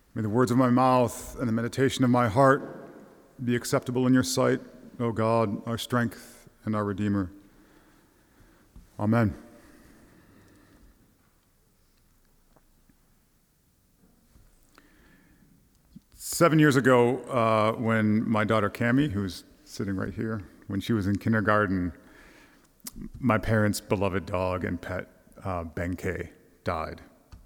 May the words of my mouth and the meditation of my heart be acceptable in your sight, O God, our strength and our Redeemer. Amen. Seven years ago, when my daughter Cammie, who's sitting right here, when she was in kindergarten, my parents' beloved dog and pet, Benkei, died.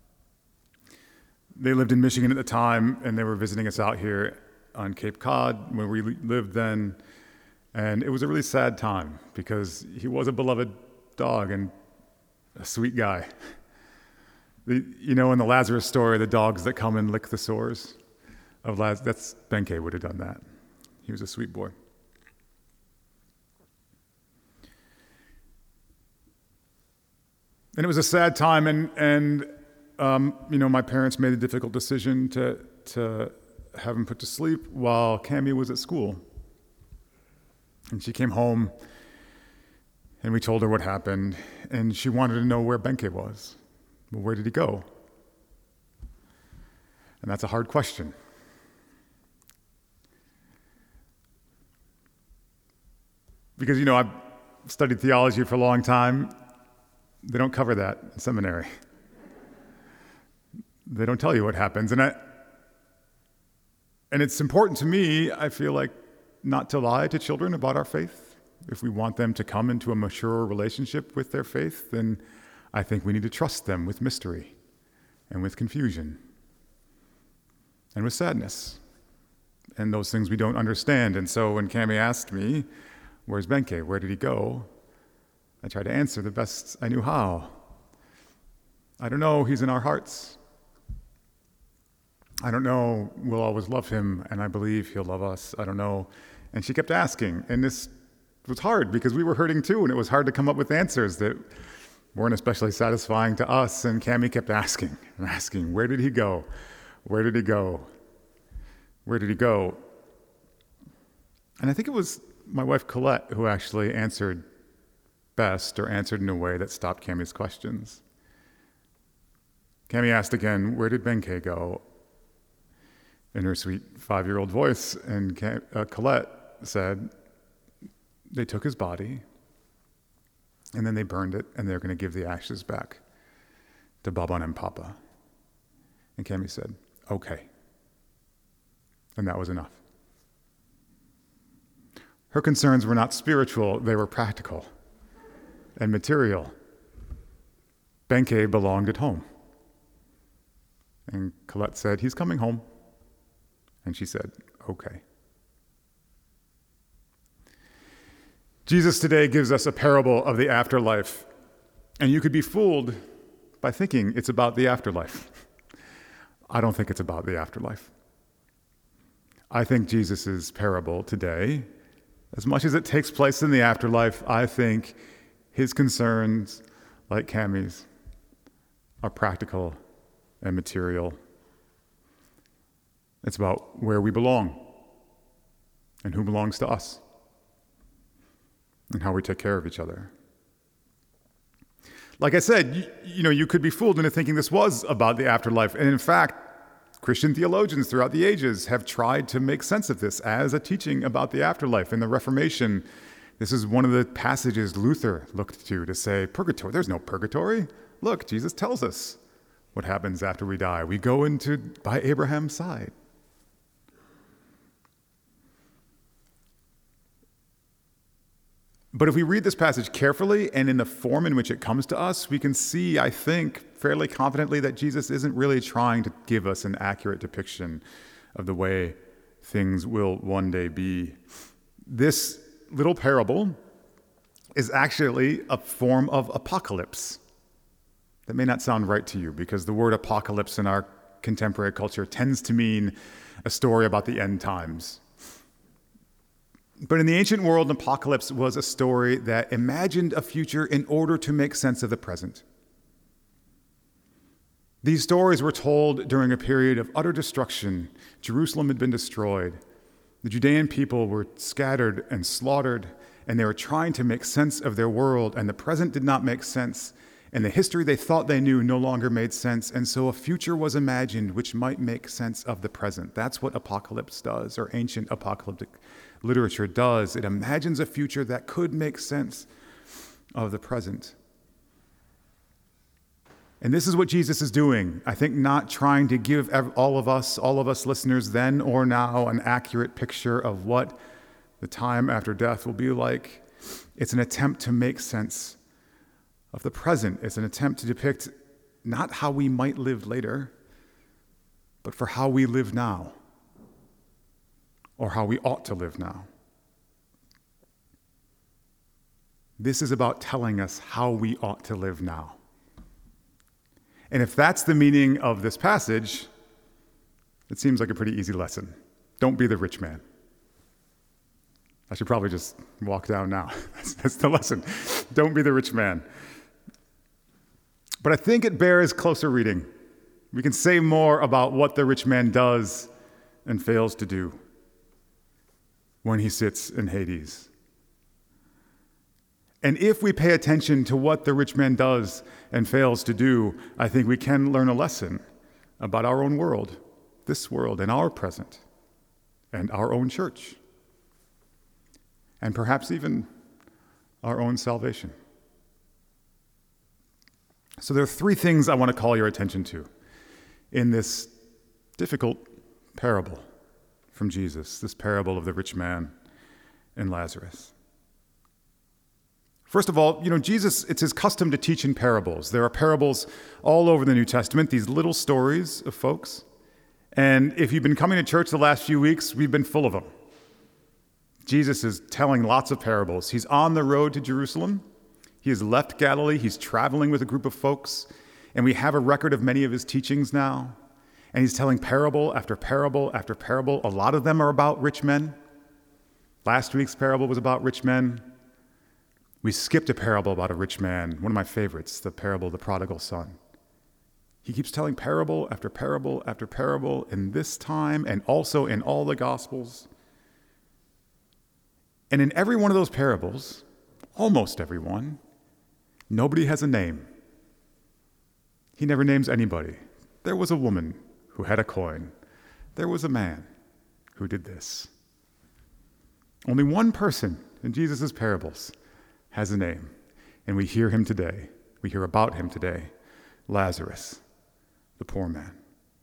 They lived in Michigan at the time, and they were visiting us out here on Cape Cod where we lived then. And it was a really sad time because he was a beloved dog and a sweet guy. In the Lazarus story, the dogs that come and lick the sores of Lazarus, that's Benkei would have done that. He was a sweet boy. And it was a sad time, and my parents made a difficult decision to have him put to sleep while Cammie was at school. And she came home, and we told her what happened, and she wanted to know where Benkei was. Well, where did he go? And that's a hard question. Because, I've studied theology for a long time. They don't cover that in seminary. They don't tell you what happens. And it's important to me, I feel like, not to lie to children about our faith. If we want them to come into a mature relationship with their faith, then I think we need to trust them with mystery and with confusion and with sadness and those things we don't understand. And so when Cammie asked me, "Where's Benkei? Where did he go?" I tried to answer the best I knew how. I don't know, he's in our hearts. I don't know, we'll always love him, and I believe he'll love us. I don't know. And she kept asking, and this was hard because we were hurting too, and it was hard to come up with answers that weren't especially satisfying to us. And Cammie kept asking and asking, where did he go? Where did he go? Where did he go? And I think it was my wife Colette who actually answered best, or answered in a way that stopped Cammie's questions. Cammie asked again, where did Benkei go? In her sweet 5-year-old voice, and Colette said, they took his body, and then they burned it, and they're going to give the ashes back to Baba and Papa. And Cammie said, okay. And that was enough. Her concerns were not spiritual, they were practical and material. Benkei belonged at home. And Colette said, he's coming home. And she said, okay. Jesus today gives us a parable of the afterlife. And you could be fooled by thinking it's about the afterlife. I don't think it's about the afterlife. I think Jesus' parable today, as much as it takes place in the afterlife, I think his concerns, like Cammie's, are practical and material. It's about where we belong and who belongs to us and how we take care of each other. Like I said, you could be fooled into thinking this was about the afterlife. And in fact, Christian theologians throughout the ages have tried to make sense of this as a teaching about the afterlife. In the Reformation, this is one of the passages Luther looked to say, purgatory, there's no purgatory. Look, Jesus tells us what happens after we die. We go by Abraham's side. But if we read this passage carefully and in the form in which it comes to us, we can see, I think, fairly confidently that Jesus isn't really trying to give us an accurate depiction of the way things will one day be. This little parable is actually a form of apocalypse. That may not sound right to you because the word apocalypse in our contemporary culture tends to mean a story about the end times. But in the ancient world, an apocalypse was a story that imagined a future in order to make sense of the present. These stories were told during a period of utter destruction. Jerusalem had been destroyed. The Judean people were scattered and slaughtered, and they were trying to make sense of their world, and the present did not make sense. and the history they thought they knew no longer made sense, and so a future was imagined which might make sense of the present. That's what apocalypse does, or ancient apocalyptic literature does. It imagines a future that could make sense of the present. And this is what Jesus is doing. I think not trying to give all of us listeners then or now, an accurate picture of what the time after death will be like. It's an attempt to make sense of the present. It's an attempt to depict not how we might live later, but for how we live now, or how we ought to live now. This is about telling us how we ought to live now. And if that's the meaning of this passage, it seems like a pretty easy lesson. Don't be the rich man. I should probably just walk down now. That's the lesson. Don't be the rich man. But I think it bears closer reading. We can say more about what the rich man does and fails to do when he sits in Hades. And if we pay attention to what the rich man does and fails to do, I think we can learn a lesson about our own world, this world, and our present, and our own church, and perhaps even our own salvation. So there are three things I want to call your attention to in this difficult parable from Jesus, this parable of the rich man and Lazarus. First of all, Jesus, it's his custom to teach in parables. There are parables all over the New Testament, these little stories of folks. And if you've been coming to church the last few weeks, we've been full of them. Jesus is telling lots of parables. He's on the road to Jerusalem. He has left Galilee. He's traveling with a group of folks. And we have a record of many of his teachings now. And he's telling parable after parable after parable. A lot of them are about rich men. Last week's parable was about rich men. We skipped a parable about a rich man, one of my favorites, the parable of the prodigal son. He keeps telling parable after parable after parable in this time and also in all the Gospels. And in every one of those parables, almost every one, nobody has a name. He never names anybody. There was a woman who had a coin. There was a man who did this. Only one person in Jesus' parables has a name, and we hear him today. We hear about him today, Lazarus, the poor man.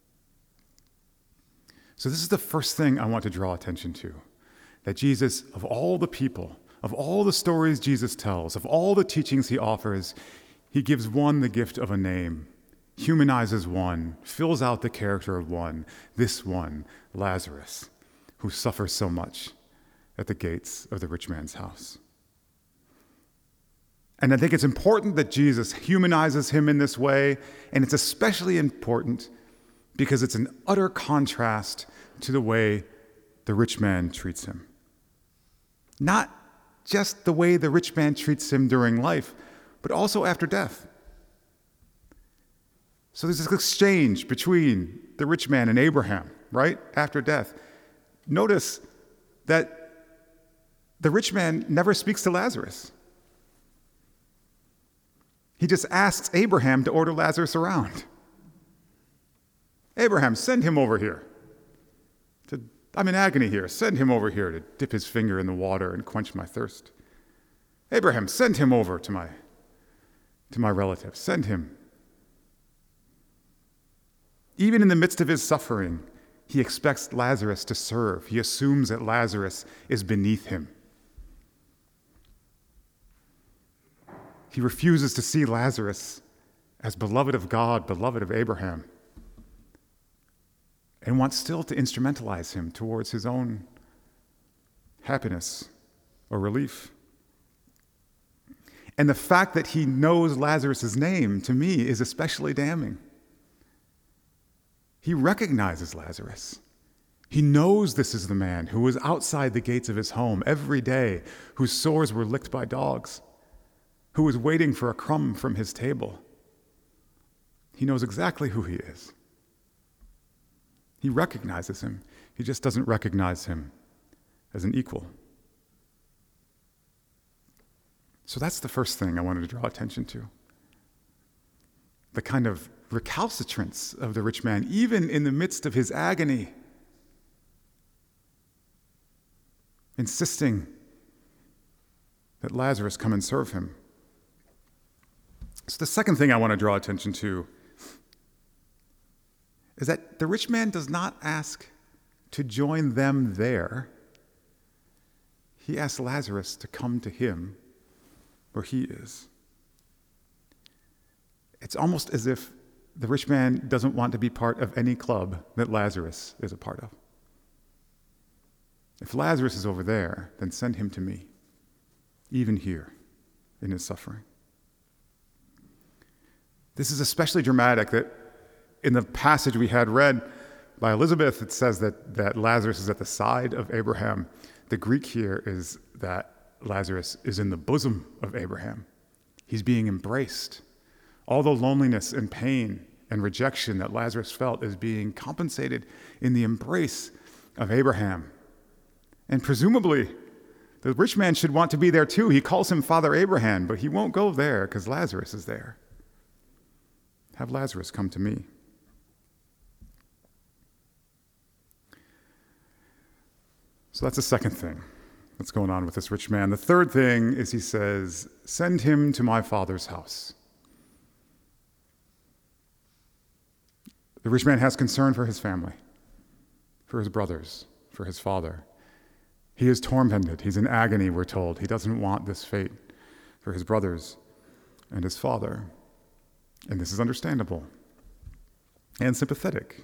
So this is the first thing I want to draw attention to, that Jesus, of all the people, of all the stories Jesus tells, of all the teachings he offers, he gives one the gift of a name, humanizes one, fills out the character of one, this one, Lazarus, who suffers so much at the gates of the rich man's house. And I think it's important that Jesus humanizes him in this way, and it's especially important because it's an utter contrast to the way the rich man treats him. Not just the way the rich man treats him during life, but also after death. So there's this exchange between the rich man and Abraham, right, after death. Notice that the rich man never speaks to Lazarus. He just asks Abraham to order Lazarus around. Abraham, send him over here. I'm in agony here. Send him over here to dip his finger in the water and quench my thirst. Abraham, send him over to my relative. Send him. Even in the midst of his suffering, he expects Lazarus to serve. He assumes that Lazarus is beneath him. He refuses to see Lazarus as beloved of God, beloved of Abraham, and wants still to instrumentalize him towards his own happiness or relief. And the fact that he knows Lazarus' name, to me, is especially damning. He recognizes Lazarus. He knows this is the man who was outside the gates of his home every day, whose sores were licked by dogs, who was waiting for a crumb from his table. He knows exactly who he is. He recognizes him. He just doesn't recognize him as an equal. So that's the first thing I wanted to draw attention to. the kind of recalcitrance of the rich man, even in the midst of his agony, insisting that Lazarus come and serve him. So the second thing I want to draw attention to is that the rich man does not ask to join them there. He asks Lazarus to come to him where he is. It's almost as if the rich man doesn't want to be part of any club that Lazarus is a part of. If Lazarus is over there, then send him to me, even here in his suffering. This is especially dramatic that in the passage we had read by Elizabeth, it says that Lazarus is at the side of Abraham. The Greek here is that Lazarus is in the bosom of Abraham. He's being embraced. All the loneliness and pain and rejection that Lazarus felt is being compensated in the embrace of Abraham. And presumably, the rich man should want to be there too. He calls him Father Abraham, but he won't go there because Lazarus is there. Have Lazarus come to me. So that's the second thing that's going on with this rich man. The third thing is he says, send him to my father's house. The rich man has concern for his family, for his brothers, for his father. He is tormented. He's in agony, we're told. He doesn't want this fate for his brothers and his father. And this is understandable and sympathetic.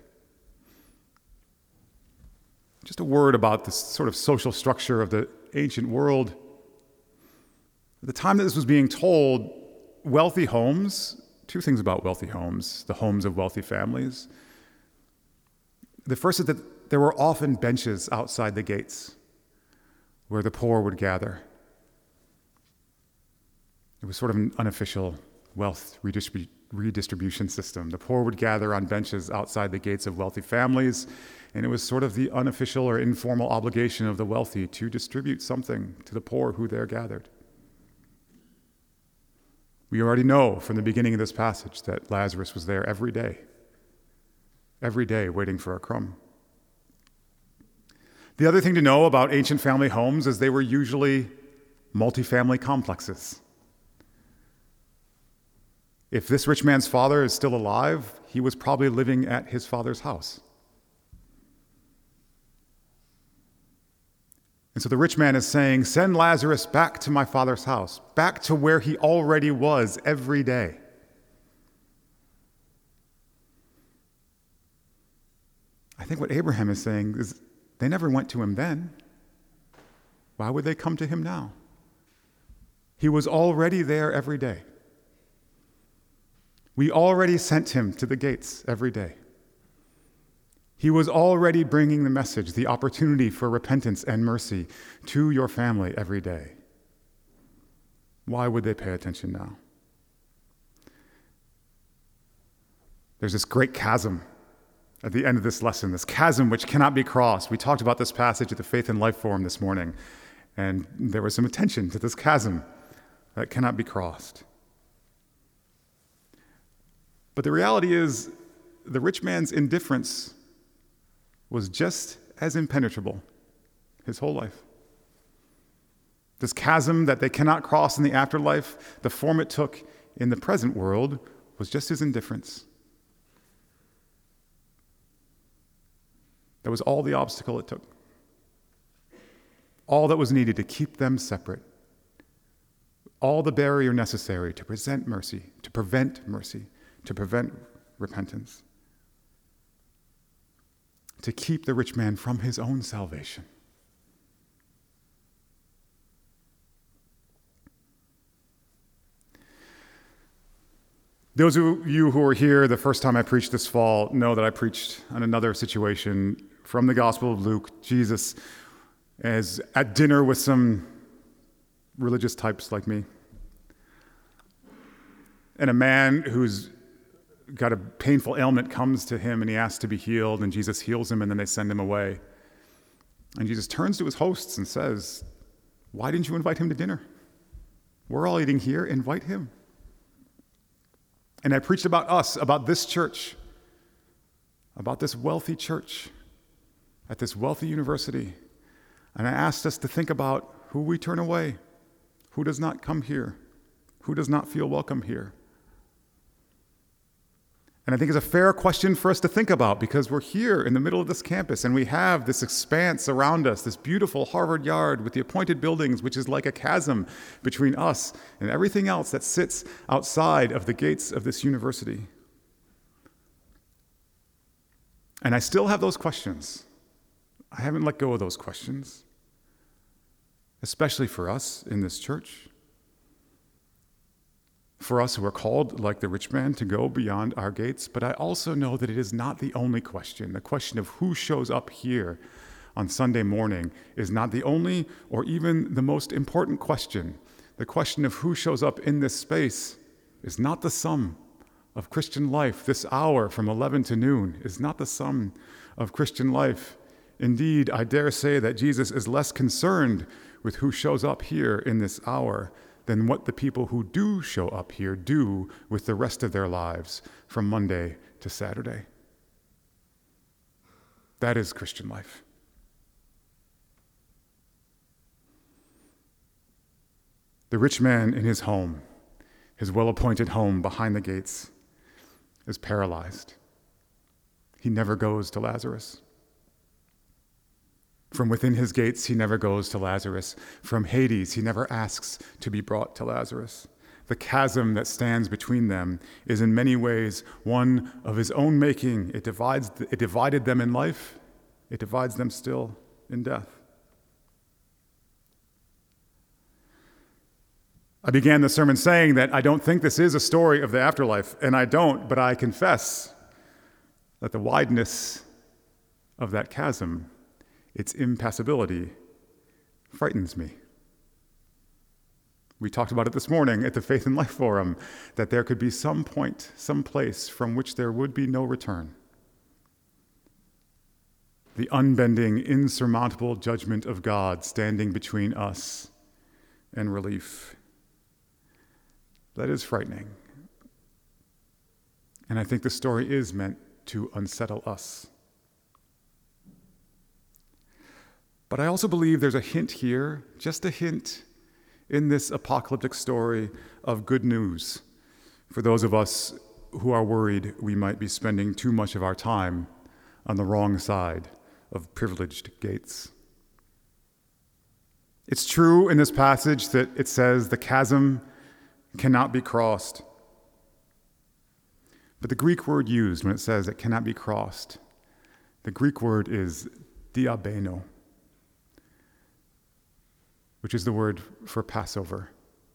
Just a word about this sort of social structure of the ancient world. At the time that this was being told, wealthy homes, two things about wealthy homes, the homes of wealthy families. The first is that there were often benches outside the gates where the poor would gather. It was sort of an unofficial wealth redistribution system. The poor would gather on benches outside the gates of wealthy families, and it was sort of the unofficial or informal obligation of the wealthy to distribute something to the poor who there gathered. We already know from the beginning of this passage that Lazarus was there every day waiting for a crumb. The other thing to know about ancient family homes is they were usually multifamily complexes. If this rich man's father is still alive, he was probably living at his father's house. And so the rich man is saying, send Lazarus back to my father's house, back to where he already was every day. I think what Abraham is saying is they never went to him then. Why would they come to him now? He was already there every day. We already sent him to the gates every day. He was already bringing the message, the opportunity for repentance and mercy to your family every day. Why would they pay attention now? There's this great chasm at the end of this lesson, this chasm which cannot be crossed. We talked about this passage at the Faith and Life Forum this morning, and there was some attention to this chasm that cannot be crossed. But the reality is, the rich man's indifference was just as impenetrable his whole life. This chasm that they cannot cross in the afterlife, the form it took in the present world, was just his indifference. That was all the obstacle it took. All that was needed to keep them separate. All the barrier necessary to prevent mercy, to prevent repentance. To keep the rich man from his own salvation. Those of you who were here the first time I preached this fall know that I preached on another situation from the Gospel of Luke. Jesus is at dinner with some religious types like me. And a man who's got a painful ailment comes to him and he asks to be healed, and Jesus heals him, and then they send him away. And Jesus turns to his hosts and says, "Why didn't you invite him to dinner? We're all eating here, invite him." And I preached about us, about this church, about this wealthy church at this wealthy university. And I asked us to think about who we turn away, who does not come here, who does not feel welcome here. And I think it's a fair question for us to think about because we're here in the middle of this campus and we have this expanse around us, this beautiful Harvard Yard with the appointed buildings, which is like a chasm between us and everything else that sits outside of the gates of this university. And I still have those questions. I haven't let go of those questions, especially for us in this church. For us who are called, like the rich man, to go beyond our gates. But I also know that it is not the only question. The question of who shows up here on Sunday morning is not the only or even the most important question. The question of who shows up in this space is not the sum of Christian life. This hour from 11 to noon is not the sum of Christian life. Indeed, I dare say that Jesus is less concerned with who shows up here in this hour than what the people who do show up here do with the rest of their lives from Monday to Saturday. That is Christian life. The rich man in his home, his well-appointed home behind the gates, is paralyzed. He never goes to Lazarus. From within his gates, he never goes to Lazarus. From Hades, he never asks to be brought to Lazarus. The chasm that stands between them is in many ways one of his own making. It divided them in life. It divides them still in death. I began the sermon saying that I don't think this is a story of the afterlife, and I don't, but I confess that the wideness of that chasm, its impassability, frightens me. We talked about it this morning at the Faith and Life Forum, that there could be some point, some place from which there would be no return. The unbending, insurmountable judgment of God standing between us and relief. That is frightening. And I think the story is meant to unsettle us. But I also believe there's a hint here, just a hint, in this apocalyptic story of good news for those of us who are worried we might be spending too much of our time on the wrong side of privileged gates. It's true in this passage that it says the chasm cannot be crossed. But the Greek word used when it says it cannot be crossed, the Greek word is diabeno, which is the word for Passover.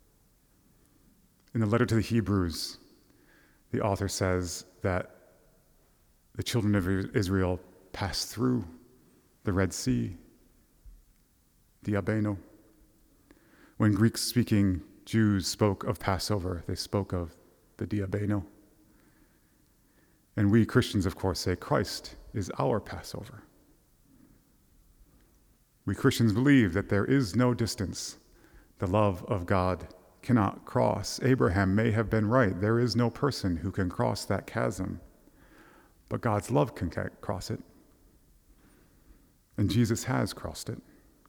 In the letter to the Hebrews, the author says that the children of Israel passed through the Red Sea, diabeno. When Greek-speaking Jews spoke of Passover, they spoke of the diabeno. And we Christians, of course, say Christ is our Passover. We Christians believe that there is no distance the love of God cannot cross. Abraham may have been right. There is no person who can cross that chasm, but God's love can cross it. And Jesus has crossed it.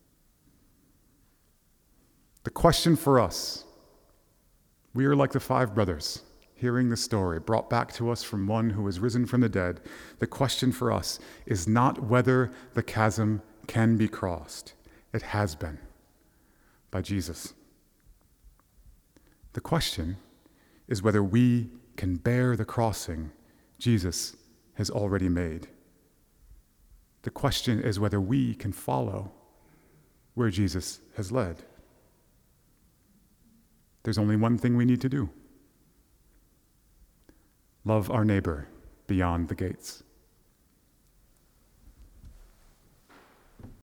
The question for us, we are like the five brothers, hearing the story brought back to us from one who was risen from the dead. The question for us is not whether the chasm can be crossed. It has been by Jesus. The question is whether we can bear the crossing Jesus has already made. The question is whether we can follow where Jesus has led. There's only one thing we need to do. Love our neighbor beyond the gates.